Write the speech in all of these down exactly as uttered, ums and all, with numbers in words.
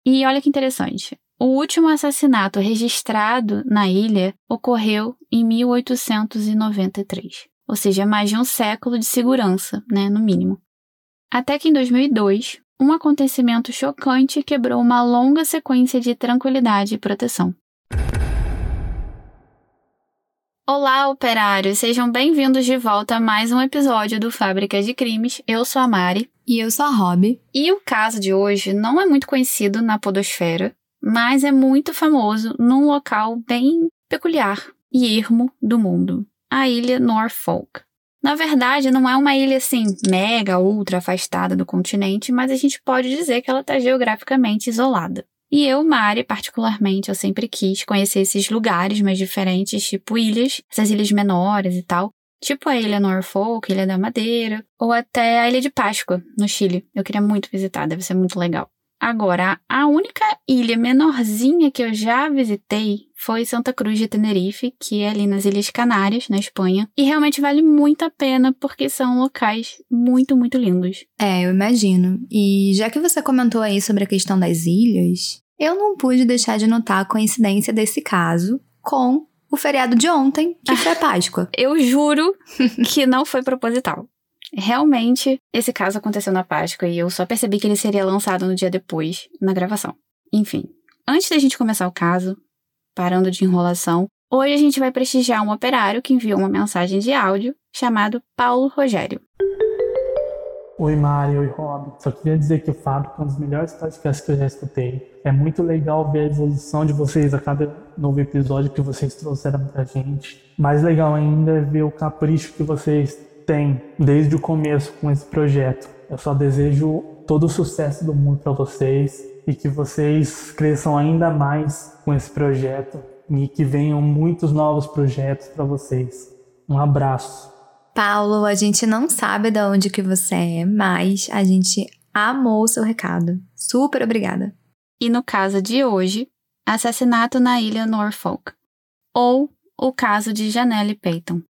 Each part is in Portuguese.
E olha que interessante. O último assassinato registrado na ilha ocorreu em mil oitocentos e noventa e três. Ou seja, mais de um século de segurança, né, no mínimo. Até que em dois mil e dois, um acontecimento chocante quebrou uma longa sequência de tranquilidade e proteção. Olá, operários! Sejam bem-vindos de volta a mais um episódio do Fábrica de Crimes. Eu sou a Mari. E eu sou a Rob. E o caso de hoje não é muito conhecido na podosfera, mas é muito famoso num local bem peculiar e ermo do mundo, a ilha Norfolk. Na verdade, não é uma ilha assim, mega, ultra afastada do continente, mas a gente pode dizer que ela está geograficamente isolada. E eu, Mari, particularmente, eu sempre quis conhecer esses lugares mais diferentes, tipo ilhas, essas ilhas menores e tal, tipo a ilha Norfolk, Ilha da Madeira, ou até a Ilha de Páscoa, no Chile. Eu queria muito visitar, deve ser muito legal. Agora, a única ilha menorzinha que eu já visitei foi Santa Cruz de Tenerife, que é ali nas Ilhas Canárias, na Espanha. E realmente vale muito a pena, porque são locais muito, muito lindos. É, eu imagino. E já que você comentou aí sobre a questão das ilhas, eu não pude deixar de notar a coincidência desse caso com o feriado de ontem, que foi a Páscoa. Eu juro que não foi proposital. Realmente, esse caso aconteceu na Páscoa e eu só percebi que ele seria lançado no dia depois, na gravação. Enfim, antes da gente começar o caso, parando de enrolação, hoje a gente vai prestigiar um operário que enviou uma mensagem de áudio chamado Paulo Rogério. Oi Mari, oi Rob. Só queria dizer que o Fábrica é um dos melhores podcasts que eu já escutei. É muito legal ver a evolução de vocês a cada novo episódio que vocês trouxeram pra gente. Mais legal ainda é ver o capricho que vocês têm desde o começo com esse projeto. Eu só desejo todo o sucesso do mundo pra vocês e que vocês cresçam ainda mais com esse projeto e que venham muitos novos projetos pra vocês. Um abraço. Paulo, a gente não sabe de onde que você é, mas a gente amou o seu recado. Super obrigada. E no caso de hoje, assassinato na ilha Norfolk, ou o caso de Janelle Peyton.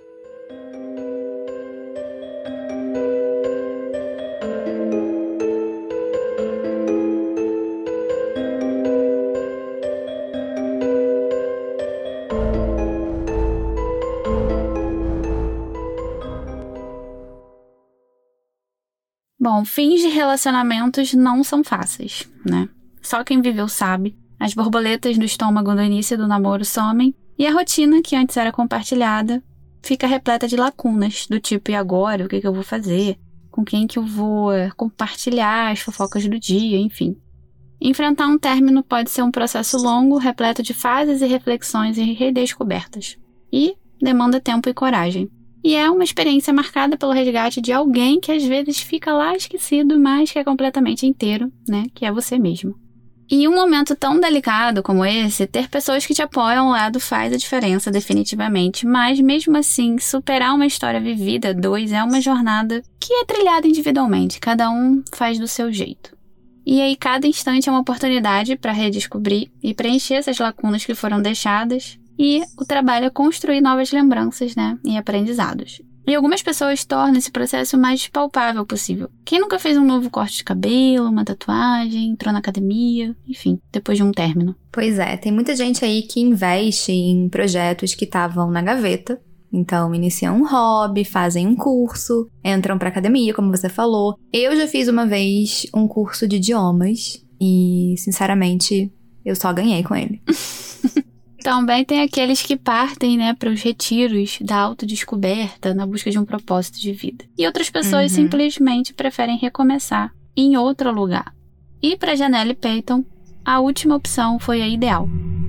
Bom, fins de relacionamentos não são fáceis, né? Só quem viveu sabe. As borboletas no estômago no início do namoro somem e a rotina, que antes era compartilhada, fica repleta de lacunas, do tipo, e agora? O que, que eu vou fazer? Com quem que eu vou compartilhar as fofocas do dia? Enfim. Enfrentar um término pode ser um processo longo, repleto de fases e reflexões e redescobertas. E demanda tempo e coragem. E é uma experiência marcada pelo resgate de alguém que às vezes fica lá esquecido, mas que é completamente inteiro, né? Que é você mesmo. E em um momento tão delicado como esse, ter pessoas que te apoiam ao lado faz a diferença definitivamente. Mas mesmo assim, superar uma história vivida a dois é uma jornada que é trilhada individualmente. Cada um faz do seu jeito. E aí cada instante é uma oportunidade para redescobrir e preencher essas lacunas que foram deixadas. E o trabalho é construir novas lembranças, né, e aprendizados. E algumas pessoas tornam esse processo o mais palpável possível. Quem nunca fez um novo corte de cabelo, uma tatuagem, entrou na academia, enfim, depois de um término? Pois é, tem muita gente aí que investe em projetos que estavam na gaveta. Então, iniciam um hobby, fazem um curso, entram pra academia, como você falou. Eu já fiz uma vez um curso de idiomas e, sinceramente, eu só ganhei com ele. Também tem aqueles que partem, né, para os retiros da autodescoberta na busca de um propósito de vida. E outras pessoas uhum. simplesmente preferem recomeçar em outro lugar. E para Janelle Peyton, a última opção foi a ideal.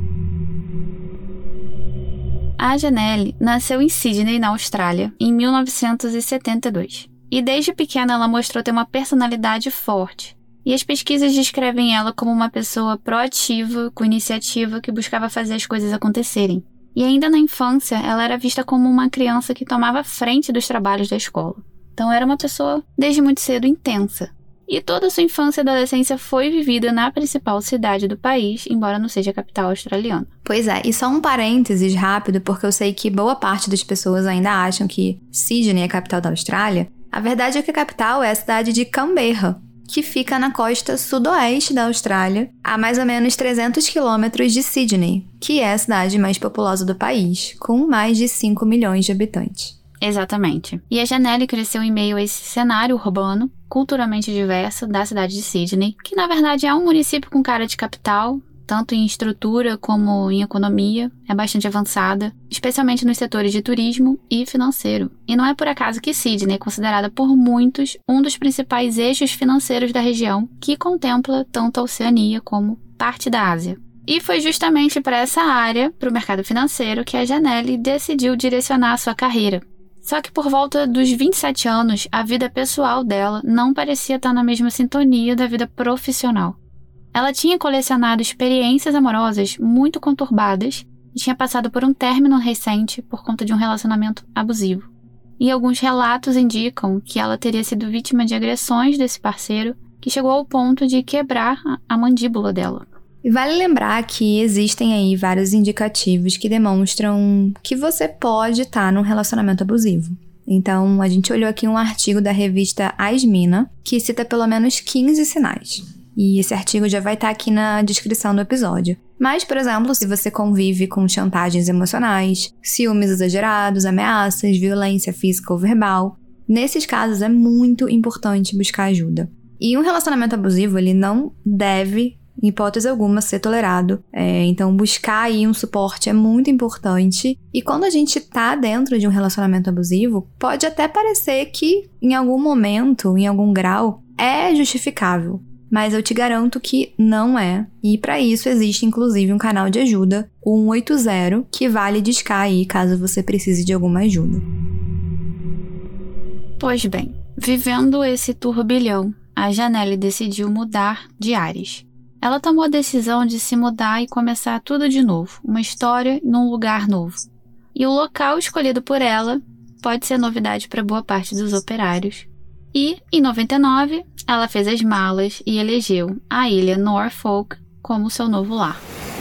A Janelle nasceu em Sydney, na Austrália, em mil novecentos e setenta e dois. E desde pequena ela mostrou ter uma personalidade forte. E as pesquisas descrevem ela como uma pessoa proativa, com iniciativa, que buscava fazer as coisas acontecerem. E ainda na infância, ela era vista como uma criança que tomava frente dos trabalhos da escola. Então era uma pessoa, desde muito cedo, intensa. E toda a sua infância e adolescência foi vivida na principal cidade do país, embora não seja a capital australiana. Pois é, e só um parênteses rápido, porque eu sei que boa parte das pessoas ainda acham que Sydney é a capital da Austrália. A verdade é que a capital é a cidade de Canberra, que fica na costa sudoeste da Austrália, a mais ou menos trezentos quilômetros de Sydney, que é a cidade mais populosa do país, com mais de cinco milhões de habitantes. Exatamente. E a Janelle cresceu em meio a esse cenário urbano, culturalmente diverso, da cidade de Sydney, que na verdade é um município com cara de capital, tanto em estrutura como em economia, é bastante avançada, especialmente nos setores de turismo e financeiro. E não é por acaso que Sydney é considerada por muitos um dos principais eixos financeiros da região, que contempla tanto a Oceania como parte da Ásia. E foi justamente para essa área, para o mercado financeiro, que a Janelle decidiu direcionar a sua carreira. Só que por volta dos vinte e sete anos, a vida pessoal dela não parecia estar na mesma sintonia da vida profissional. Ela tinha colecionado experiências amorosas muito conturbadas e tinha passado por um término recente por conta de um relacionamento abusivo. E alguns relatos indicam que ela teria sido vítima de agressões desse parceiro, que chegou ao ponto de quebrar a mandíbula dela. E vale lembrar que existem aí vários indicativos que demonstram que você pode estar num relacionamento abusivo. Então, a gente olhou aqui um artigo da revista Asmina, que cita pelo menos quinze sinais. E esse artigo já vai estar aqui na descrição do episódio. Mas, por exemplo, se você convive com chantagens emocionais, ciúmes exagerados, ameaças, violência física ou verbal, nesses casos é muito importante buscar ajuda. E um relacionamento abusivo, ele não deve, em hipótese alguma, ser tolerado. É, então, buscar aí um suporte é muito importante. E quando a gente tá dentro de um relacionamento abusivo, pode até parecer que, em algum momento, em algum grau, é justificável. Mas eu te garanto que não é. E para isso existe inclusive um canal de ajuda, o um oito zero, que vale discar aí caso você precise de alguma ajuda. Pois bem, vivendo esse turbilhão, a Janelle decidiu mudar de ares. Ela tomou a decisão de se mudar e começar tudo de novo, uma história num lugar novo. E o local escolhido por ela pode ser novidade para boa parte dos operários. E, em noventa e nove, ela fez as malas e elegeu a ilha Norfolk como seu novo lar.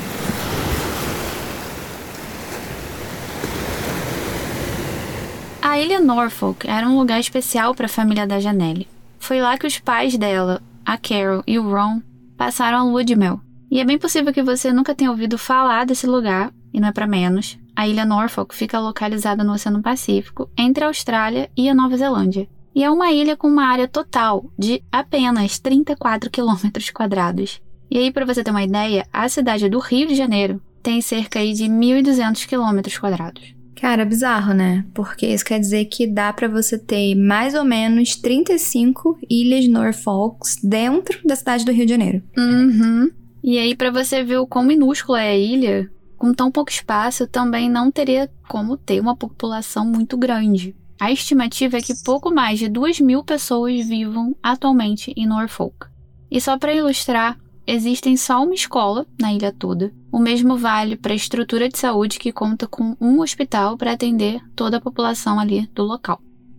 A ilha Norfolk era um lugar especial para a família da Janelle. Foi lá que os pais dela, a Carol e o Ron, passaram a lua de mel. E é bem possível que você nunca tenha ouvido falar desse lugar, e não é para menos. A ilha Norfolk fica localizada no Oceano Pacífico, entre a Austrália e a Nova Zelândia. E é uma ilha com uma área total de apenas trinta e quatro quilômetros quadrados. E aí, para você ter uma ideia, a cidade do Rio de Janeiro tem cerca aí de mil e duzentos quilômetros quadrados. Cara, bizarro, né? Porque isso quer dizer que dá pra você ter mais ou menos trinta e cinco ilhas Norfolks dentro da cidade do Rio de Janeiro. Uhum. E aí, pra você ver o quão minúscula é a ilha, com tão pouco espaço, também não teria como ter uma população muito grande. A estimativa é que pouco mais de duas mil pessoas vivam atualmente em Norfolk. E só para ilustrar, existem só uma escola na ilha toda. O mesmo vale para a estrutura de saúde, que conta com um hospital para atender toda a população ali do local.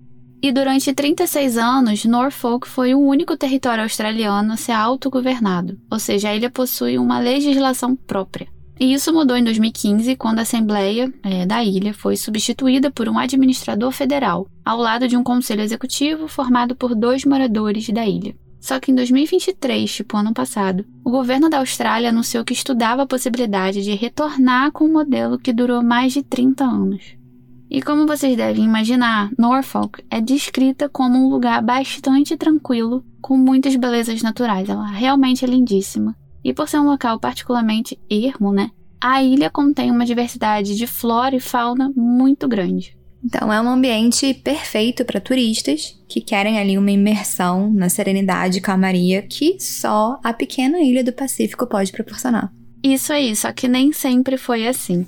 E durante trinta e seis anos, Norfolk foi o único território australiano a ser autogovernado, ou seja, a ilha possui uma legislação própria. E isso mudou em dois mil e quinze, quando a Assembleia é, da ilha foi substituída por um administrador federal, ao lado de um conselho executivo formado por dois moradores da ilha. Só que em dois mil e vinte e três, tipo ano passado, o governo da Austrália anunciou que estudava a possibilidade de retornar com um modelo que durou mais de trinta anos. E como vocês devem imaginar, Norfolk é descrita como um lugar bastante tranquilo, com muitas belezas naturais. Ela realmente é lindíssima. E por ser um local particularmente ermo, né, a ilha contém uma diversidade de flora e fauna muito grande. Então é um ambiente perfeito para turistas que querem ali uma imersão na serenidade e calmaria que só a pequena ilha do Pacífico pode proporcionar. Isso aí, só que nem sempre foi assim.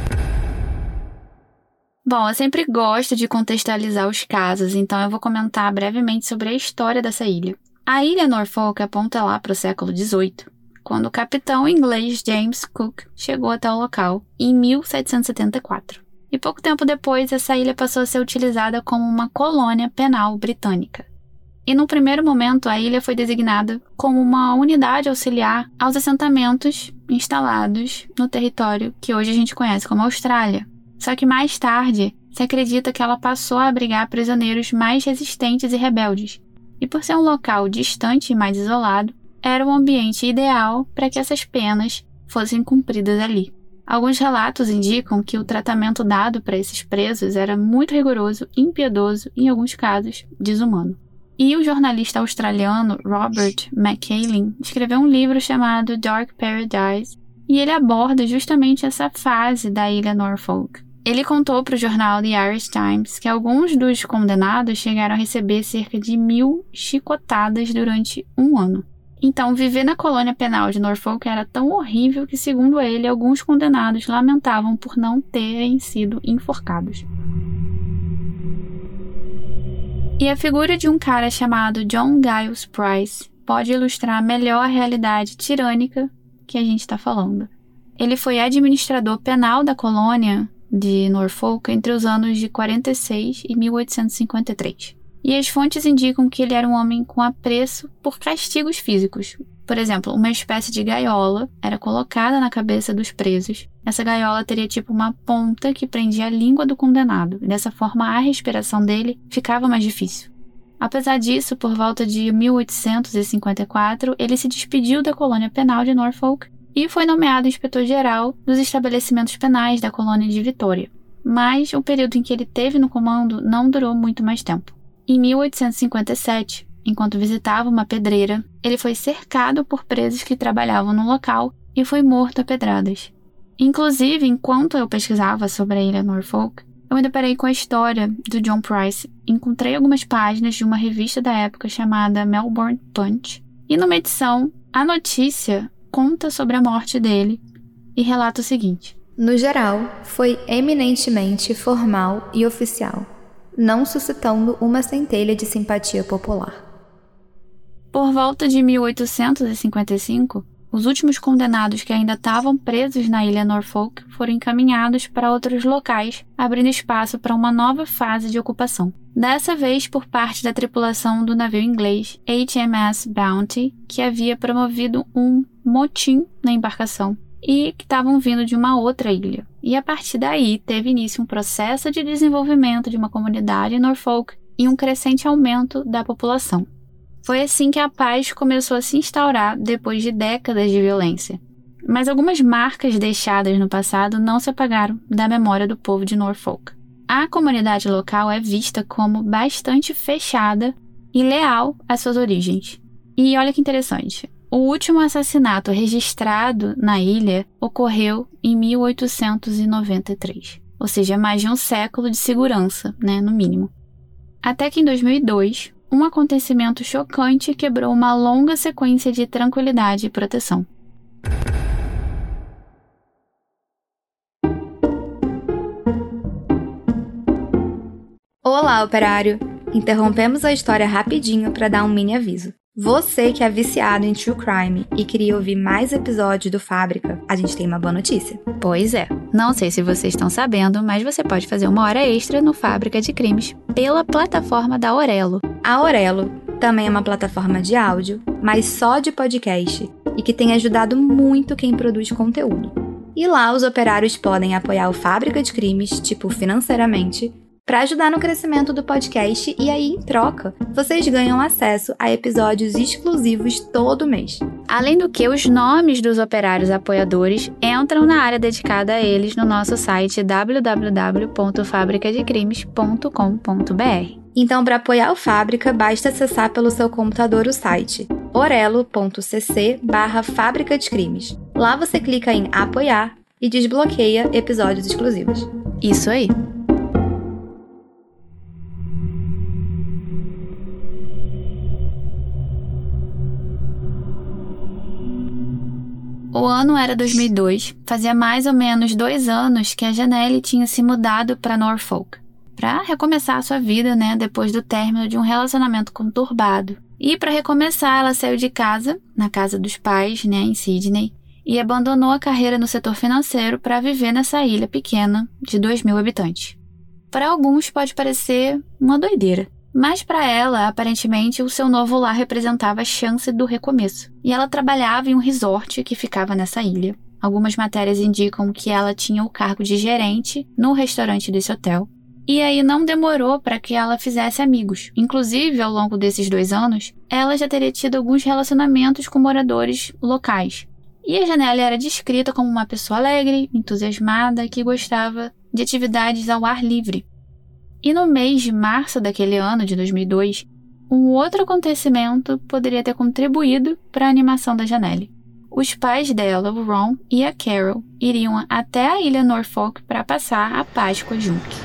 Bom, eu sempre gosto de contextualizar os casos, então eu vou comentar brevemente sobre a história dessa ilha. A ilha Norfolk aponta lá para o século dezoito, quando o capitão inglês James Cook chegou até o local em mil setecentos e setenta e quatro. E pouco tempo depois, essa ilha passou a ser utilizada como uma colônia penal britânica. E no primeiro momento, a ilha foi designada como uma unidade auxiliar aos assentamentos instalados no território que hoje a gente conhece como Austrália. Só que mais tarde, se acredita que ela passou a abrigar prisioneiros mais resistentes e rebeldes. e por ser um local distante e mais isolado, era um ambiente ideal para que essas penas fossem cumpridas ali. Alguns relatos indicam que o tratamento dado para esses presos era muito rigoroso, impiedoso e, em alguns casos, desumano. E o jornalista australiano Robert McCauley escreveu um livro chamado Dark Paradise, e ele aborda justamente essa fase da ilha Norfolk. Ele contou para o jornal The Irish Times que alguns dos condenados chegaram a receber cerca de mil chicotadas durante um ano. Então, viver na colônia penal de Norfolk era tão horrível que, segundo ele, alguns condenados lamentavam por não terem sido enforcados. E a figura de um cara chamado John Giles Price pode ilustrar melhor a realidade tirânica que a gente está falando. Ele foi administrador penal da colônia de Norfolk entre os anos de quarenta e seis e mil oitocentos e cinquenta e três. E as fontes indicam que ele era um homem com apreço por castigos físicos. Por exemplo, uma espécie de gaiola era colocada na cabeça dos presos. Essa gaiola teria tipo uma ponta que prendia a língua do condenado, e dessa forma a respiração dele ficava mais difícil. Apesar disso, por volta de mil oitocentos e cinquenta e quatro, ele se despediu da colônia penal de Norfolk e foi nomeado inspetor-geral dos estabelecimentos penais da colônia de Vitória. Mas o período em que ele teve no comando não durou muito mais tempo. Em mil oitocentos e cinquenta e sete, enquanto visitava uma pedreira, ele foi cercado por presos que trabalhavam no local e foi morto a pedradas. Inclusive, enquanto eu pesquisava sobre a ilha Norfolk, eu me deparei com a história do John Price. Encontrei algumas páginas de uma revista da época chamada Melbourne Punch, e numa edição, a notícia conta sobre a morte dele e relata o seguinte: no geral, foi eminentemente formal e oficial, não suscitando uma centelha de simpatia popular. Por volta de mil oitocentos e cinquenta e cinco, os últimos condenados que ainda estavam presos na ilha Norfolk foram encaminhados para outros locais, abrindo espaço para uma nova fase de ocupação. Dessa vez por parte da tripulação do navio inglês H M S Bounty, que havia promovido um motim na embarcação e que estavam vindo de uma outra ilha. E a partir daí teve início um processo de desenvolvimento de uma comunidade em Norfolk e um crescente aumento da população. Foi assim que a paz começou a se instaurar depois de décadas de violência. Mas algumas marcas deixadas no passado não se apagaram da memória do povo de Norfolk. A comunidade local é vista como bastante fechada e leal às suas origens. E olha que interessante, o último assassinato registrado na ilha ocorreu em mil oitocentos e noventa e três, ou seja, mais de um século de segurança, né, no mínimo. Até que em dois mil e dois, um acontecimento chocante quebrou uma longa sequência de tranquilidade e proteção. Olá, operário! Interrompemos a história rapidinho para dar um mini aviso. Você que é viciado em True Crime e queria ouvir mais episódios do Fábrica, a gente tem uma boa notícia. Pois é, não sei se vocês estão sabendo, mas você pode fazer uma hora extra no Fábrica de Crimes pela plataforma da Aurelo. A Aurelo também é uma plataforma de áudio, mas só de podcast, e que tem ajudado muito quem produz conteúdo. E lá os operários podem apoiar o Fábrica de Crimes, tipo financeiramente, para ajudar no crescimento do podcast, e aí, em troca, vocês ganham acesso a episódios exclusivos todo mês. Além do que, os nomes dos operários apoiadores entram na área dedicada a eles no nosso site w w w ponto fabrica de crimes ponto com ponto b r. Então, para apoiar o Fábrica, basta acessar pelo seu computador o site orelo ponto c c barra fábrica de crimes. Lá você clica em apoiar e desbloqueia episódios exclusivos. Isso aí! O ano era dois mil e dois, fazia mais ou menos dois anos que a Janelle tinha se mudado para Norfolk, para recomeçar a sua vida, né, depois do término de um relacionamento conturbado. E para recomeçar, ela saiu de casa, na casa dos pais, né, em Sydney, e abandonou a carreira no setor financeiro para viver nessa ilha pequena de dois mil habitantes. Para alguns pode parecer uma doideira, mas para ela, aparentemente, o seu novo lar representava a chance do recomeço. E ela trabalhava em um resort que ficava nessa ilha. Algumas matérias indicam que ela tinha o cargo de gerente no restaurante desse hotel. E aí não demorou para que ela fizesse amigos. Inclusive, ao longo desses dois anos, ela já teria tido alguns relacionamentos com moradores locais. E a Janelle era descrita como uma pessoa alegre, entusiasmada, que gostava de atividades ao ar livre. E no mês de março daquele ano, de dois mil e dois, um outro acontecimento poderia ter contribuído para a animação da Janelle. Os pais dela, o Ron e a Carol, iriam até a ilha Norfolk para passar a Páscoa juntos.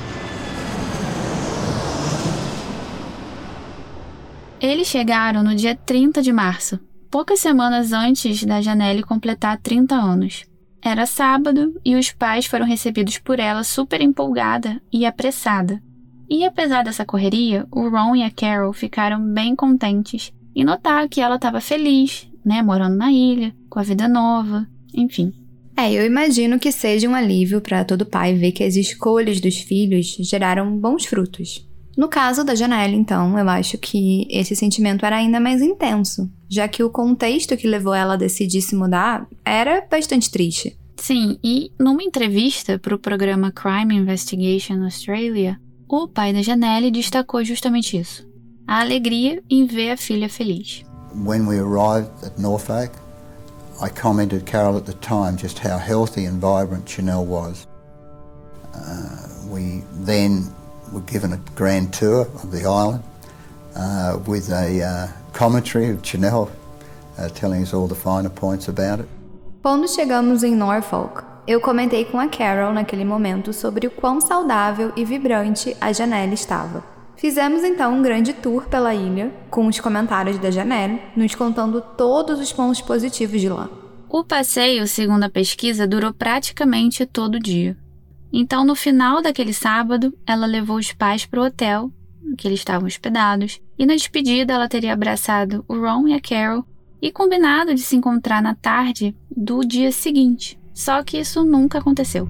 Eles chegaram no dia trinta de março, poucas semanas antes da Janelle completar trinta anos. Era sábado e os pais foram recebidos por ela super empolgada e apressada. E apesar dessa correria, o Ron e a Carol ficaram bem contentes em notar que ela estava feliz, né, morando na ilha, com a vida nova, enfim. É, eu imagino que seja um alívio para todo pai ver que as escolhas dos filhos geraram bons frutos. No caso da Janelle, então, eu acho que esse sentimento era ainda mais intenso, já que o contexto que levou ela a decidir se mudar era bastante triste. Sim, e numa entrevista para o programa Crime Investigation Australia, o pai da Janelle destacou justamente isso, a alegria em ver a filha feliz. When we arrived at Norfolk, I commented, Carol, at the time, just how healthy and vibrant Janelle was. Uh, we then were given a grand tour of the island uh, with a uh, commentary of Janelle uh, telling us all the finer points about it. Quando chegamos em Norfolk, eu comentei com a Carol naquele momento sobre o quão saudável e vibrante a Janelle estava. Fizemos então um grande tour pela ilha, com os comentários da Janelle, nos contando todos os pontos positivos de lá. O passeio, segundo a pesquisa, durou praticamente todo o dia. Então, no final daquele sábado, ela levou os pais para o hotel, que eles estavam hospedados, e na despedida ela teria abraçado o Ron e a Carol e combinado de se encontrar na tarde do dia seguinte. Só que isso nunca aconteceu.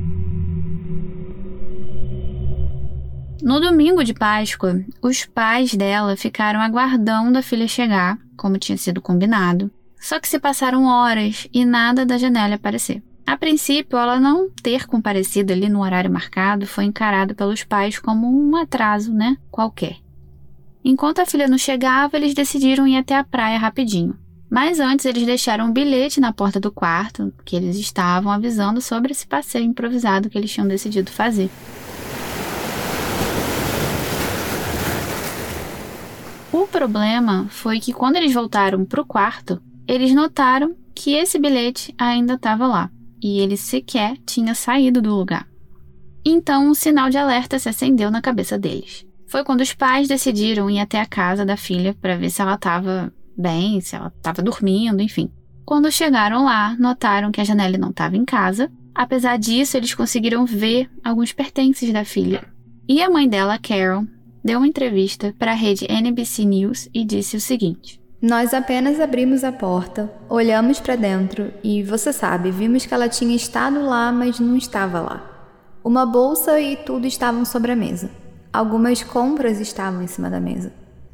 No domingo de Páscoa, os pais dela ficaram aguardando a filha chegar, como tinha sido combinado. Só que se passaram horas e nada da Janelle aparecer. A princípio, ela não ter comparecido ali no horário marcado foi encarado pelos pais como um atraso, né, qualquer. Enquanto a filha não chegava, eles decidiram ir até a praia rapidinho. Mas antes, eles deixaram um bilhete na porta do quarto, que eles estavam avisando sobre esse passeio improvisado que eles tinham decidido fazer. O problema foi que quando eles voltaram para o quarto, eles notaram que esse bilhete ainda estava lá. E ele sequer tinha saído do lugar. Então, um sinal de alerta se acendeu na cabeça deles. Foi quando os pais decidiram ir até a casa da filha para ver se ela estava bem, se ela estava dormindo, enfim. Quando chegaram lá, notaram que a Janelle não estava em casa. Apesar disso, eles conseguiram ver alguns pertences da filha. E a mãe dela, Carol, deu uma entrevista para a rede N B C News e disse o seguinte: Nós apenas abrimos a porta, olhamos para dentro e, você sabe, vimos que ela tinha estado lá, mas não estava lá. Uma bolsa e tudo estavam sobre a mesa. Algumas compras estavam em cima da mesa.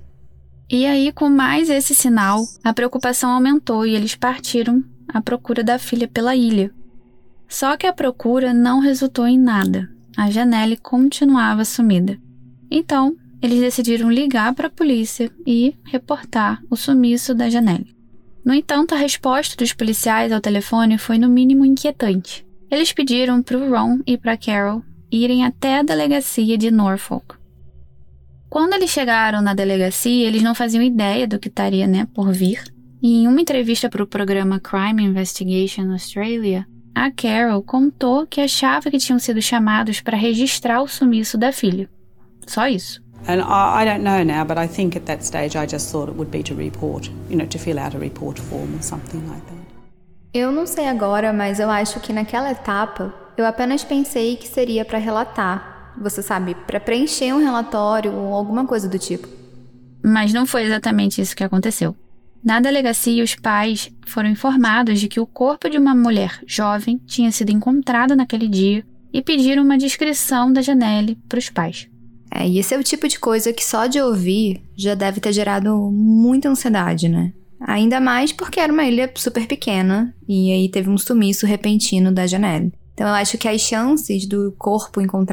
E aí, com mais esse sinal, a preocupação aumentou e eles partiram à procura da filha pela ilha. Só que a procura não resultou em nada. A Janelle continuava sumida. Então, eles decidiram ligar para a polícia e reportar o sumiço da Janelle. No entanto, a resposta dos policiais ao telefone foi no mínimo inquietante. Eles pediram para o Ron e para a Carol irem até a delegacia de Norfolk. Quando eles chegaram na delegacia, eles não faziam ideia do que estaria, né, por vir. E em uma entrevista para o programa Crime Investigation Australia, a Carol contou que achava que tinham sido chamados para registrar o sumiço da filha. Só isso. And I, I don't know now, but I think at that stage I just thought it would be to report, you know, to fill out a report form or something like that. Eu não sei agora, mas eu acho que naquela etapa eu apenas pensei que seria para relatar, você sabe, para preencher um relatório ou alguma coisa do tipo. Mas não foi exatamente isso que aconteceu. Na delegacia, os pais foram informados de que o corpo de uma mulher jovem tinha sido encontrado naquele dia e pediram uma descrição da Janelle para os pais. É, e esse é o tipo de coisa que só de ouvir já deve ter gerado muita ansiedade, né? Ainda mais porque era uma ilha super pequena e aí teve um sumiço repentino da Janelle. Então eu acho que as chances do corpo encontrado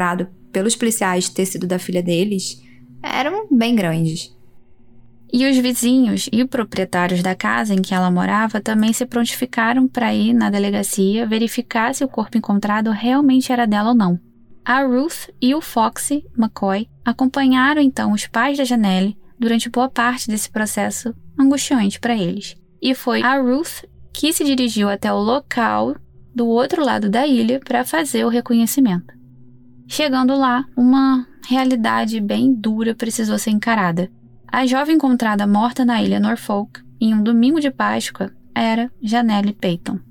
pelos policiais ter sido da filha deles, eram bem grandes. E os vizinhos e proprietários da casa em que ela morava também se prontificaram para ir na delegacia verificar se o corpo encontrado realmente era dela ou não. A Ruth e o Foxy McCoy acompanharam então os pais da Janelle durante boa parte desse processo angustiante para eles. E foi a Ruth que se dirigiu até o local do outro lado da ilha para fazer o reconhecimento. Chegando lá, uma realidade bem dura precisou ser encarada. A jovem encontrada morta na ilha Norfolk, em um domingo de Páscoa, era Janelle Peyton.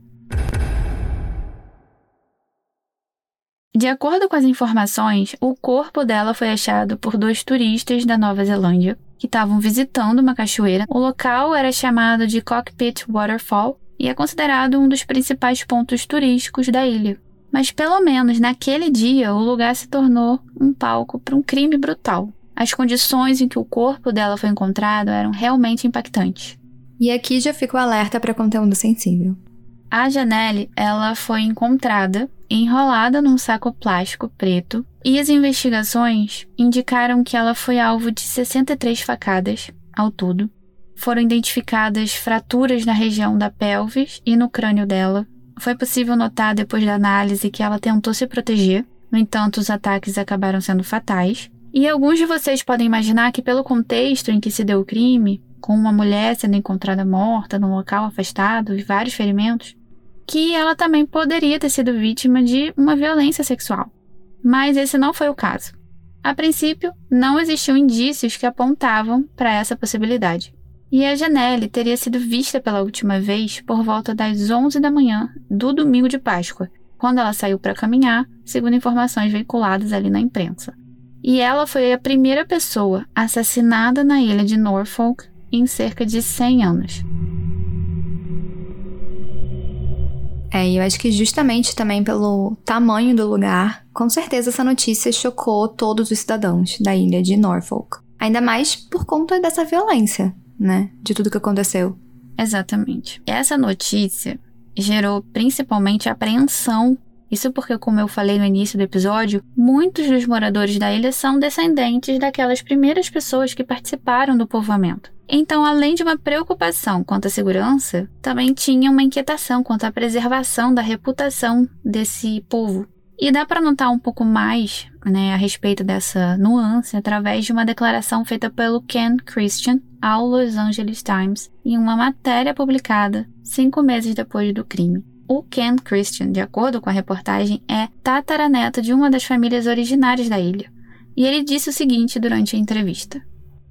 De acordo com as informações, o corpo dela foi achado por dois turistas da Nova Zelândia, que estavam visitando uma cachoeira. O local era chamado de Cockpit Waterfall e é considerado um dos principais pontos turísticos da ilha. Mas pelo menos naquele dia, o lugar se tornou um palco para um crime brutal. As condições em que o corpo dela foi encontrado eram realmente impactantes. E aqui já fica o alerta para conteúdo sensível. A Janelle, ela foi encontrada enrolada num saco plástico preto e as investigações indicaram que ela foi alvo de sessenta e três facadas ao todo. Foram identificadas fraturas na região da pelvis e no crânio dela. Foi possível notar depois da análise que ela tentou se proteger, no entanto os ataques acabaram sendo fatais. E alguns de vocês podem imaginar que pelo contexto em que se deu o crime, com uma mulher sendo encontrada morta num local afastado e vários ferimentos, que ela também poderia ter sido vítima de uma violência sexual. Mas esse não foi o caso. A princípio, não existiam indícios que apontavam para essa possibilidade. E a Janelle teria sido vista pela última vez por volta das onze da manhã do domingo de Páscoa, quando ela saiu para caminhar, segundo informações veiculadas ali na imprensa. E ela foi a primeira pessoa assassinada na ilha de Norfolk em cerca de cem anos. É, e eu acho que justamente também pelo tamanho do lugar, com certeza essa notícia chocou todos os cidadãos da ilha de Norfolk. Ainda mais por conta dessa violência, né? De tudo que aconteceu. Exatamente. Essa notícia gerou principalmente apreensão. Isso porque, como eu falei no início do episódio, muitos dos moradores da ilha são descendentes daquelas primeiras pessoas que participaram do povoamento. Então, além de uma preocupação quanto à segurança, também tinha uma inquietação quanto à preservação da reputação desse povo. E dá para notar um pouco mais, né, a respeito dessa nuance através de uma declaração feita pelo Ken Christian ao Los Angeles Times em uma matéria publicada cinco meses depois do crime. O Ken Christian, de acordo com a reportagem, é tataraneto de uma das famílias originárias da ilha. E ele disse o seguinte durante a entrevista.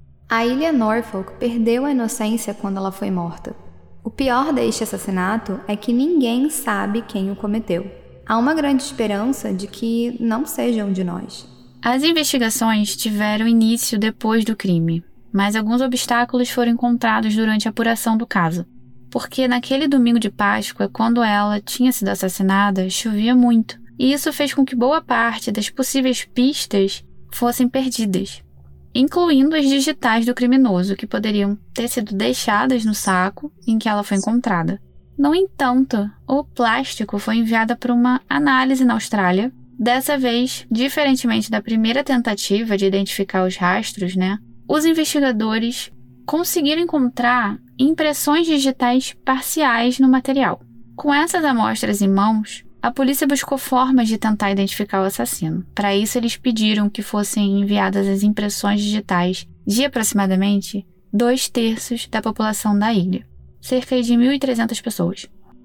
A ilha Norfolk perdeu a inocência quando ela foi morta. O pior deste assassinato é que ninguém sabe quem o cometeu. Há uma grande esperança de que não seja um de nós. As investigações tiveram início depois do crime, mas alguns obstáculos foram encontrados durante a apuração do caso. Porque naquele domingo de Páscoa, quando ela tinha sido assassinada, chovia muito. E isso fez com que boa parte das possíveis pistas fossem perdidas, incluindo as digitais do criminoso, que poderiam ter sido deixadas no saco em que ela foi encontrada. No entanto, o plástico foi enviado para uma análise na Austrália. Dessa vez, diferentemente da primeira tentativa de identificar os rastros, né, os investigadores conseguiram encontrar impressões digitais parciais no material. Com essas amostras em mãos, a polícia buscou formas de tentar identificar o assassino. Para isso, eles pediram que fossem enviadas as impressões digitais de aproximadamente dois terços da população da ilha, cerca de mil e trezentas pessoas.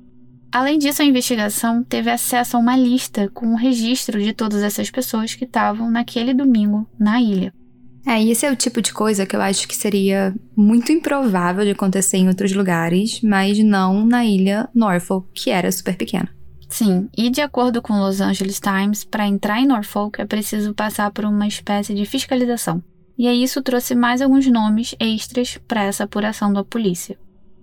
Além disso, a investigação teve acesso a uma lista com o registro de todas essas pessoas que estavam naquele domingo na ilha. É, e esse é o tipo de coisa que eu acho que seria muito improvável de acontecer em outros lugares, mas não na ilha Norfolk, que era super pequena. Sim, e de acordo com o Los Angeles Times, para entrar em Norfolk é preciso passar por uma espécie de fiscalização. E aí isso trouxe mais alguns nomes extras para essa apuração da polícia.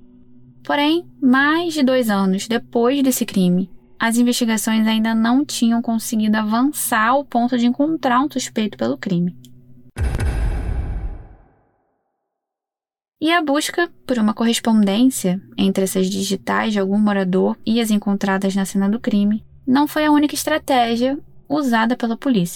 Porém, mais de dois anos depois desse crime, as investigações ainda não tinham conseguido avançar ao ponto de encontrar um suspeito pelo crime. E a busca por uma correspondência entre essas digitais de algum morador e as encontradas na cena do crime não foi a única estratégia usada pela polícia.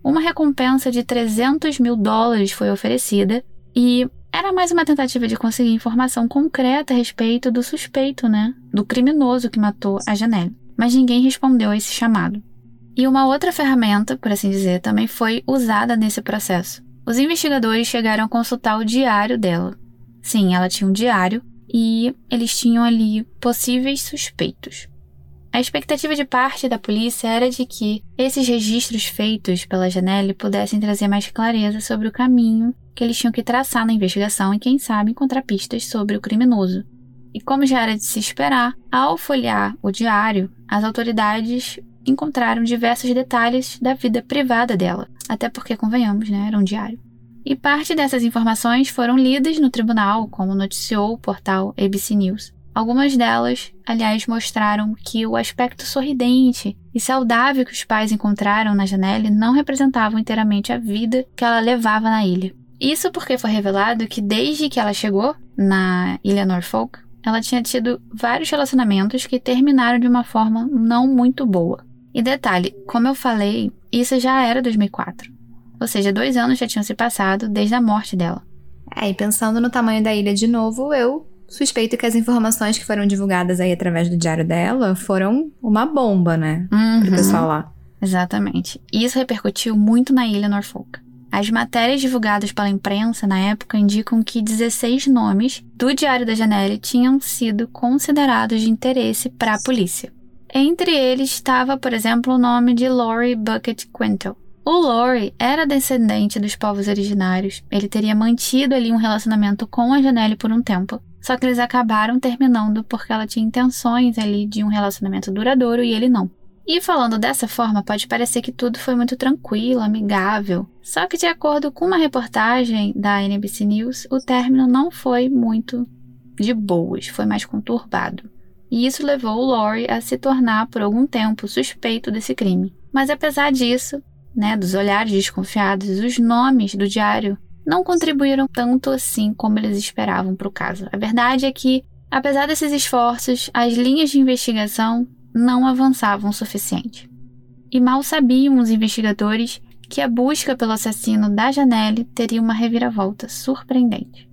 uma recompensa de trezentos mil dólares foi oferecida e era mais uma tentativa de conseguir informação concreta a respeito do suspeito, né? Do criminoso que matou a Janelle. Mas ninguém respondeu a esse chamado. E uma outra ferramenta, por assim dizer, também foi usada nesse processo. Os investigadores chegaram a consultar o diário dela. Sim, ela tinha um diário e eles tinham ali possíveis suspeitos. A expectativa de parte da polícia era de que esses registros feitos pela Janelle pudessem trazer mais clareza sobre o caminho que eles tinham que traçar na investigação e, quem sabe, encontrar pistas sobre o criminoso. E como já era de se esperar, ao folhear o diário, as autoridades encontraram diversos detalhes da vida privada dela, até porque, convenhamos, né, era um diário. E parte dessas informações foram lidas no tribunal, como noticiou o portal A B C News. Algumas delas, aliás, mostraram que o aspecto sorridente e saudável que os pais encontraram na Janelle não representavam inteiramente a vida que ela levava na ilha. Isso porque foi revelado que desde que ela chegou na ilha Norfolk, ela tinha tido vários relacionamentos que terminaram de uma forma não muito boa. E detalhe, como eu falei, isso já era dois mil e quatro. Ou seja, dois anos já tinham se passado desde a morte dela. É, e pensando no tamanho da ilha de novo, eu suspeito que as informações que foram divulgadas aí através do diário dela foram uma bomba, né? Uhum. Pro pessoal lá. Exatamente. E isso repercutiu muito na ilha Norfolk. As matérias divulgadas pela imprensa na época indicam que dezesseis nomes do diário da Janelle tinham sido considerados de interesse para a polícia. Entre eles estava, por exemplo, o nome de Laurie Bucket Quintal. O Laurie era descendente dos povos originários. Ele teria mantido ali um relacionamento com a Janelle por um tempo. Só que eles acabaram terminando porque ela tinha intenções ali de um relacionamento duradouro e ele não. E falando dessa forma, pode parecer que tudo foi muito tranquilo, amigável. Só que de acordo com uma reportagem da N B C News, o término não foi muito de boas, foi mais conturbado. E isso levou o Laurie a se tornar, por algum tempo, suspeito desse crime. Mas apesar disso, né, dos olhares desconfiados, os nomes do diário não contribuíram tanto assim como eles esperavam para o caso. A verdade é que, apesar desses esforços, as linhas de investigação não avançavam o suficiente. E mal sabiam os investigadores que a busca pelo assassino da Janelle teria uma reviravolta surpreendente.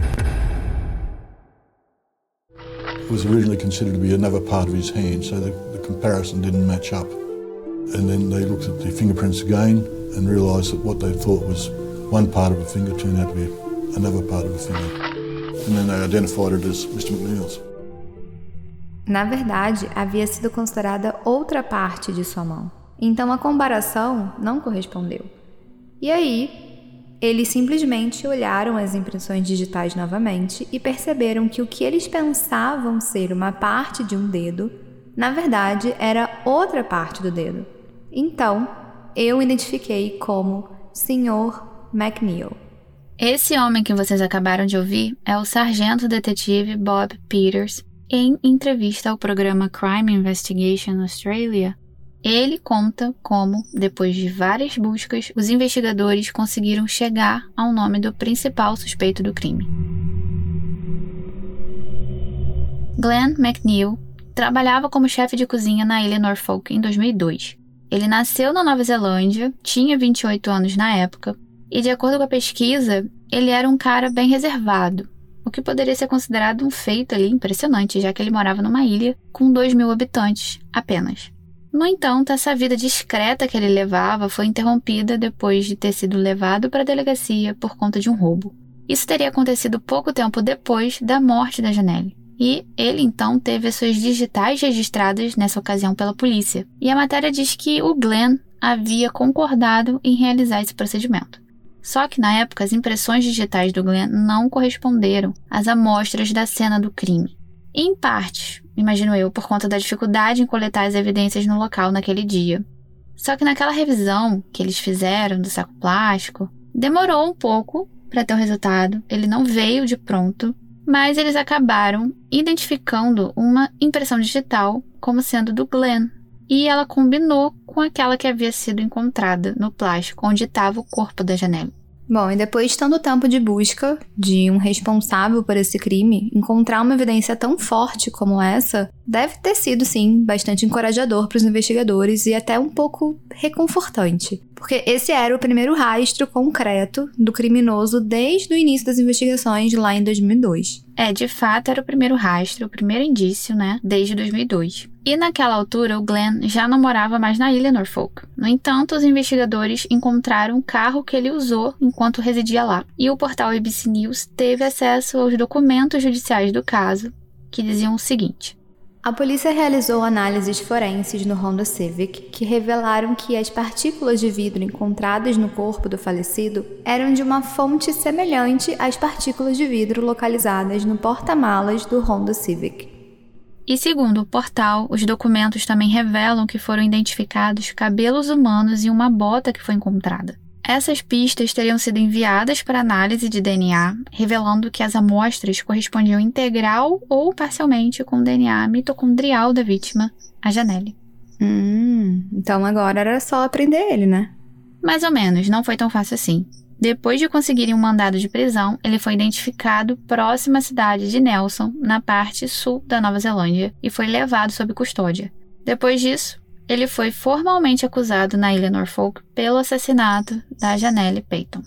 It was originally considered to be another part of his hand, so the, the comparison didn't match up. And then they looked at the fingerprints again and realised that what they thought was one part of a finger turned out to be another part of a finger. And then they identified it as Mister McNeil's. Na verdade, havia sido considerada outra parte de sua mão. Então a comparação não correspondeu. E aí, eles simplesmente olharam as impressões digitais novamente e perceberam que o que eles pensavam ser uma parte de um dedo, na verdade, era outra parte do dedo. Então, eu identifiquei como senhor McNeil. Esse homem que vocês acabaram de ouvir é o sargento detetive Bob Peters. Em entrevista ao programa Crime Investigation Australia, ele conta como, depois de várias buscas, os investigadores conseguiram chegar ao nome do principal suspeito do crime. Glenn McNeil trabalhava como chefe de cozinha na ilha Norfolk em dois mil e dois. Ele nasceu na Nova Zelândia, tinha vinte e oito anos na época, e de acordo com a pesquisa, ele era um cara bem reservado. O que poderia ser considerado um feito ali impressionante, já que ele morava numa ilha com dois mil habitantes apenas. No entanto, essa vida discreta que ele levava foi interrompida depois de ter sido levado para a delegacia por conta de um roubo. Isso teria acontecido pouco tempo depois da morte da Janelle. E ele, então, teve as suas digitais registradas nessa ocasião pela polícia. E a matéria diz que o Glenn havia concordado em realizar esse procedimento. Só que, na época, as impressões digitais do Glenn não corresponderam às amostras da cena do crime. Em parte, imagino eu, por conta da dificuldade em coletar as evidências no local naquele dia. Só que naquela revisão que eles fizeram do saco plástico, demorou um pouco para ter o resultado, ele não veio de pronto, mas eles acabaram identificando uma impressão digital como sendo do Glenn. E ela combinou com aquela que havia sido encontrada no plástico onde estava o corpo da Janelle. Bom, e depois de tanto tempo de busca de um responsável por esse crime, encontrar uma evidência tão forte como essa deve ter sido, sim, bastante encorajador para os investigadores e até um pouco reconfortante. Porque esse era o primeiro rastro concreto do criminoso desde o início das investigações lá em dois mil e dois. É, de fato, era o primeiro rastro, o primeiro indício, né, desde dois mil e dois. E naquela altura, o Glenn já não morava mais na ilha Norfolk. No entanto, os investigadores encontraram o carro que ele usou enquanto residia lá. E o portal A B C News teve acesso aos documentos judiciais do caso, que diziam o seguinte: a polícia realizou análises forenses no Honda Civic que revelaram que as partículas de vidro encontradas no corpo do falecido eram de uma fonte semelhante às partículas de vidro localizadas no porta-malas do Honda Civic. E segundo o portal, os documentos também revelam que foram identificados cabelos humanos e uma bota que foi encontrada. Essas pistas teriam sido enviadas para análise de D N A, revelando que as amostras correspondiam integral ou parcialmente com o D N A mitocondrial da vítima, a Janelle. Hum, então agora era só prender ele, né? Mais ou menos, não foi tão fácil assim. Depois de conseguirem um mandado de prisão, ele foi identificado próximo à cidade de Nelson, na parte sul da Nova Zelândia, e foi levado sob custódia. Depois disso, ele foi formalmente acusado na ilha Norfolk pelo assassinato da Janelle Peyton.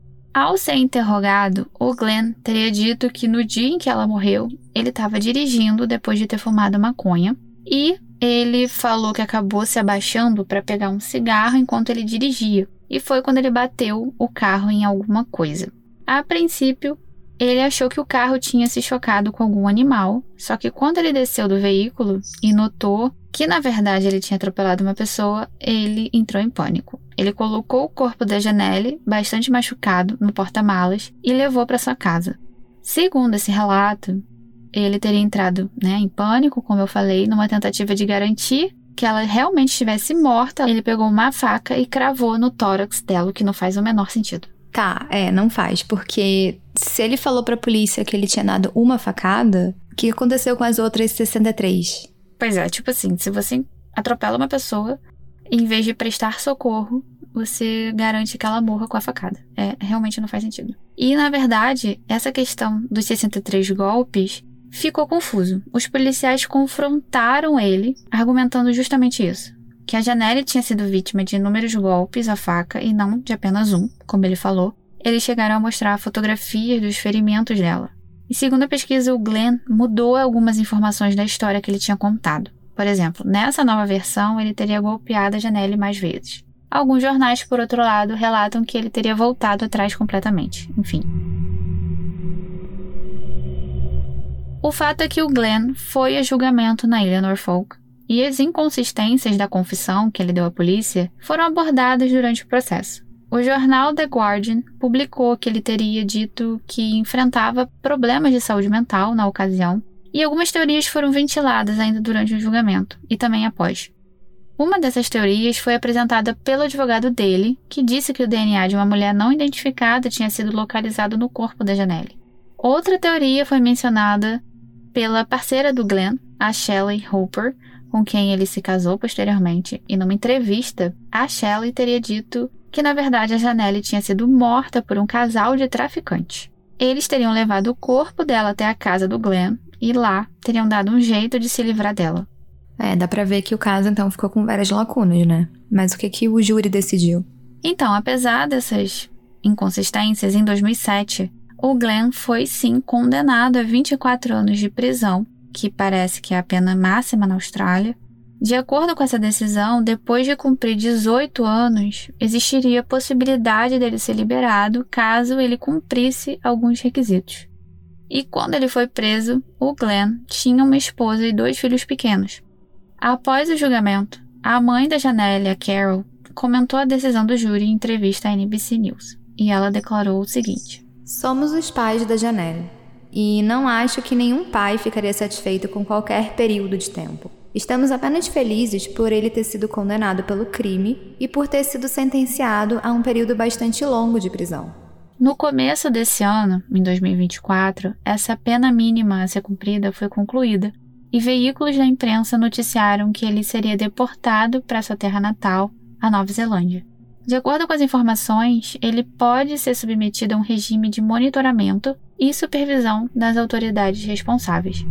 Ao ser interrogado, o Glenn teria dito que no dia em que ela morreu, ele estava dirigindo depois de ter fumado maconha, e ele falou que acabou se abaixando para pegar um cigarro enquanto ele dirigia, e foi quando ele bateu o carro em alguma coisa. A princípio, ele achou que o carro tinha se chocado com algum animal, só que quando ele desceu do veículo e notou que na verdade ele tinha atropelado uma pessoa, ele entrou em pânico. Ele colocou o corpo da Janelle, bastante machucado, no porta-malas e levou para sua casa. Segundo esse relato, ele teria entrado, né, em pânico, como eu falei, numa tentativa de garantir que ela realmente estivesse morta. Ele pegou uma faca e cravou no tórax dela, o que não faz o menor sentido. Tá, é, não faz, porque se ele falou pra polícia que ele tinha dado uma facada, o que aconteceu com as outras sessenta e três? Pois é, tipo assim, se você atropela uma pessoa, em vez de prestar socorro, você garante que ela morra com a facada. É, realmente não faz sentido. E, na verdade, essa questão dos sessenta e três golpes ficou confuso. Os policiais confrontaram ele, argumentando justamente isso. Que a Janelle tinha sido vítima de inúmeros golpes à faca e não de apenas um, como ele falou. Eles chegaram a mostrar fotografias dos ferimentos dela. E segundo a pesquisa, o Glenn mudou algumas informações da história que ele tinha contado. Por exemplo, nessa nova versão, ele teria golpeado a Janelle mais vezes. Alguns jornais, por outro lado, relatam que ele teria voltado atrás completamente. Enfim. O fato é que o Glenn foi a julgamento na ilha Norfolk e as inconsistências da confissão que ele deu à polícia foram abordadas durante o processo. O jornal The Guardian publicou que ele teria dito que enfrentava problemas de saúde mental na ocasião, e algumas teorias foram ventiladas ainda durante o julgamento, e também após. Uma dessas teorias foi apresentada pelo advogado dele, que disse que o D N A de uma mulher não identificada tinha sido localizado no corpo da Janelle. Outra teoria foi mencionada pela parceira do Glenn, a Shelley Hooper, com quem ele se casou posteriormente, e numa entrevista, a Shelley teria dito que na verdade a Janelle tinha sido morta por um casal de traficantes. Eles teriam levado o corpo dela até a casa do Glenn e lá teriam dado um jeito de se livrar dela. É, dá pra ver que o caso então ficou com várias lacunas, né? Mas o que que o júri decidiu? Então, apesar dessas inconsistências, em dois mil e sete, o Glenn foi sim condenado a vinte e quatro anos de prisão, que parece que é a pena máxima na Austrália. De acordo com essa decisão, depois de cumprir dezoito anos, existiria a possibilidade dele ser liberado caso ele cumprisse alguns requisitos. E quando ele foi preso, o Glenn tinha uma esposa e dois filhos pequenos. Após o julgamento, a mãe da Janelle, a Carol, comentou a decisão do júri em entrevista à N B C News. E ela declarou o seguinte: somos os pais da Janelle, e não acho que nenhum pai ficaria satisfeito com qualquer período de tempo. Estamos apenas felizes por ele ter sido condenado pelo crime e por ter sido sentenciado a um período bastante longo de prisão. No começo desse ano, em dois mil e vinte e quatro, essa pena mínima a ser cumprida foi concluída e veículos da imprensa noticiaram que ele seria deportado para sua terra natal, a Nova Zelândia. De acordo com as informações, ele pode ser submetido a um regime de monitoramento e supervisão das autoridades responsáveis.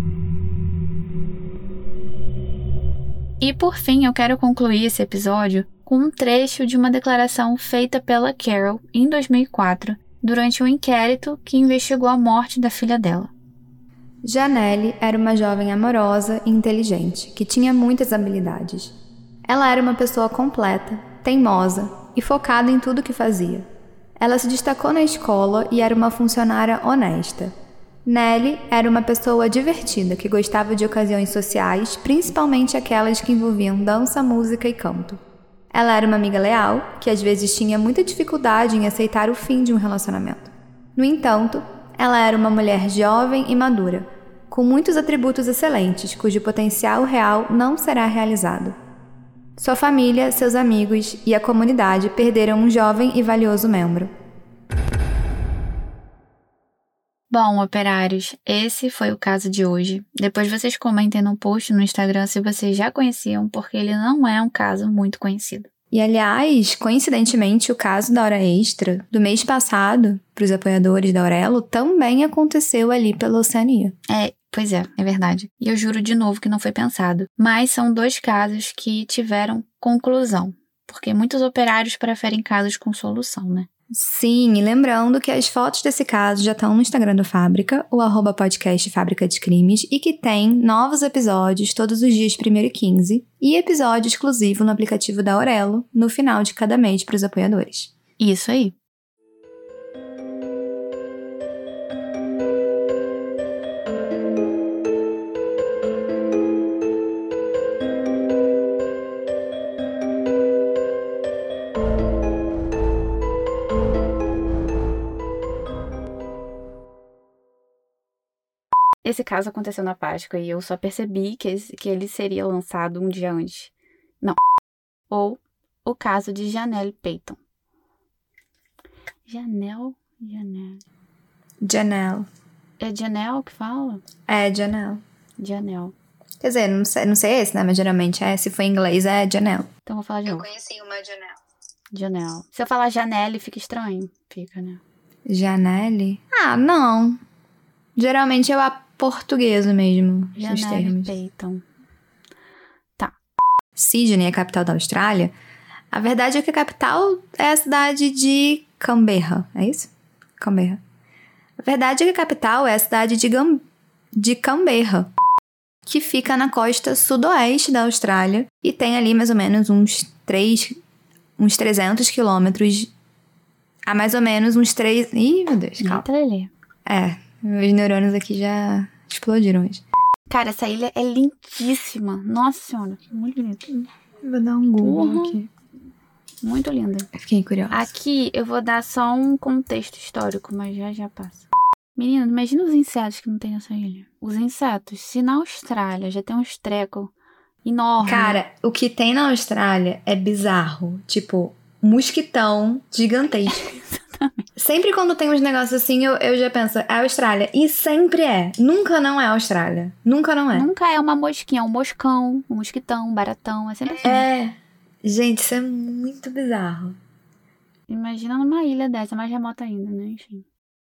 E por fim, eu quero concluir esse episódio com um trecho de uma declaração feita pela Carol em dois mil e quatro, durante um inquérito que investigou a morte da filha dela. Janelle era uma jovem amorosa e inteligente, que tinha muitas habilidades. Ela era uma pessoa completa, teimosa e focada em tudo que fazia. Ela se destacou na escola e era uma funcionária honesta. Nellie era uma pessoa divertida que gostava de ocasiões sociais, principalmente aquelas que envolviam dança, música e canto. Ela era uma amiga leal, que às vezes tinha muita dificuldade em aceitar o fim de um relacionamento. No entanto, ela era uma mulher jovem e madura, com muitos atributos excelentes, cujo potencial real não será realizado. Sua família, seus amigos e a comunidade perderam um jovem e valioso membro. Bom, operários, esse foi o caso de hoje. Depois vocês comentem no post no Instagram se vocês já conheciam, porque ele não é um caso muito conhecido. E, aliás, coincidentemente, o caso da hora extra do mês passado, para os apoiadores da Aurelo, também aconteceu ali pela Oceania. É, pois é, é verdade. E eu juro de novo que não foi pensado. Mas são dois casos que tiveram conclusão, porque muitos operários preferem casos com solução, né? Sim, e lembrando que as fotos desse caso já estão no Instagram do Fábrica, o arroba podcast Fábrica de Crimes, e que tem novos episódios todos os dias primeiro e quinze, e episódio exclusivo no aplicativo da Aurelo, no final de cada mês para os apoiadores. Isso aí. Esse caso aconteceu na Páscoa e eu só percebi que, esse, que ele seria lançado um dia antes. Não. Ou o caso de Janelle Peyton. Janelle? Janelle. Janelle. É Janelle que fala? É, Janelle. Janelle. Quer dizer, não sei, não sei esse, né? Mas geralmente é, se for em inglês, é Janelle. Então vou falar de novo. Eu conheci uma Janelle. Janelle. Se eu falar Janelle, fica estranho. Fica, né? Janelle? Ah, não. Geralmente eu aportugueso mesmo, esses Janelle termos. Peyton. Tá. Sydney é a capital da Austrália. A verdade é que a capital é a cidade de Canberra, é isso? Canberra. A verdade é que a capital é a cidade de, Gam... de Canberra, que fica na costa sudoeste da Austrália e tem ali mais ou menos uns, três, uns trezentos quilômetros, a mais ou menos uns três... Ih, meu Deus, calma. É, meus neurônios aqui já explodiram hoje. Cara, essa ilha é lindíssima. Nossa senhora, muito linda. Vou dar um Google Uhum. aqui. Muito linda. Fiquei curiosa. Aqui eu vou dar só um contexto histórico, mas já já passa. Menina, imagina os insetos que não tem nessa ilha. Os insetos, se na Austrália já tem uns trecos enormes. Cara, o que tem na Austrália é bizarro. Tipo, mosquitão gigantesco. Sempre quando tem uns negócios assim, eu, eu já penso, é Austrália. E sempre é. Nunca não é Austrália. Nunca não é. Nunca é uma mosquinha, é um moscão, um mosquitão, um baratão, é sempre assim. É. Gente, isso é muito bizarro. Imagina numa ilha dessa, mais remota ainda, né? Enfim.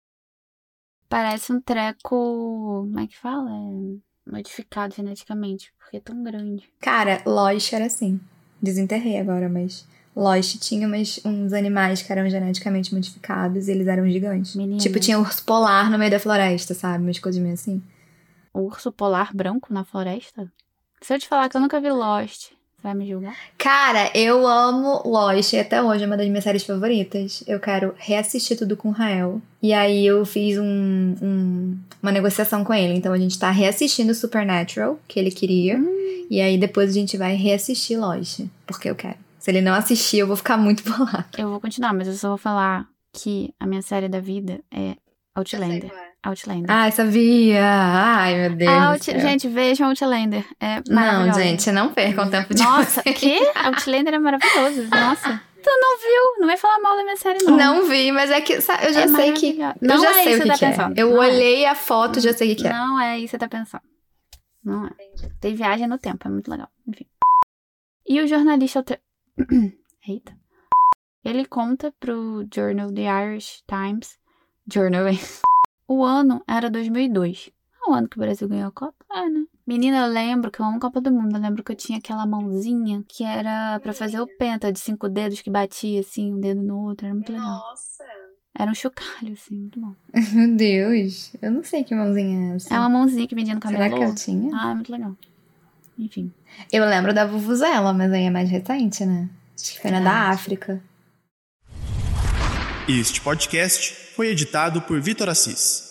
Parece um treco... Como é que fala? É modificado geneticamente, porque é tão grande. Cara, Lost era assim. Desenterrei agora, mas... Lost tinha umas, uns animais que eram geneticamente modificados e eles eram gigantes. Menina. Tipo, tinha urso polar no meio da floresta, sabe? Umas coisas meio assim. O urso polar branco na floresta? Se eu te falar que eu nunca vi Lost, você vai me julgar? Cara, eu amo Lost e até hoje é uma das minhas séries favoritas. Eu quero reassistir tudo com o Rael. E aí eu fiz um, um, uma negociação com ele. Então a gente tá reassistindo Supernatural, que ele queria. Hum. E aí depois a gente vai reassistir Lost, porque eu quero. Se ele não assistir, eu vou ficar muito bolada. Eu vou continuar, mas eu só vou falar que a minha série da vida é Outlander. Outlander. Ai, sabia! Ai, meu Deus. Out... Gente, vejam Outlander. É não, gente, não percam tempo de Nossa, vocês. que? Outlander é maravilhoso. Nossa. Tu não viu? Não vai falar mal da minha série, não. Não vi, mas é que sabe, eu já é sei que... Eu não já é sei isso o que, que, que tá é. pensando. Eu não olhei é. a foto e já sei o que, que é. Não é isso que você tá pensando. Não é. Tem viagem no tempo, é muito legal. Enfim. E o jornalista... Alter... Eita. Ele conta pro Journal The Irish Times, Journal, o ano era dois mil e dois. É o ano que o Brasil ganhou a Copa? É, né? Menina, eu lembro que eu amo Copa do Mundo. Eu lembro que eu tinha aquela mãozinha que era pra fazer o penta de cinco dedos que batia, assim, um dedo no outro. Era muito legal. Nossa! Era um chocalho, assim, muito bom. Meu Deus, eu não sei que mãozinha é essa. É uma mãozinha que vendia no camelô. Será que eu tinha? Ah, é muito legal. Enfim. Eu lembro da Vuvuzela, mas aí é mais recente, né? Acho que foi na da África. Este podcast foi editado por Vitor Assis.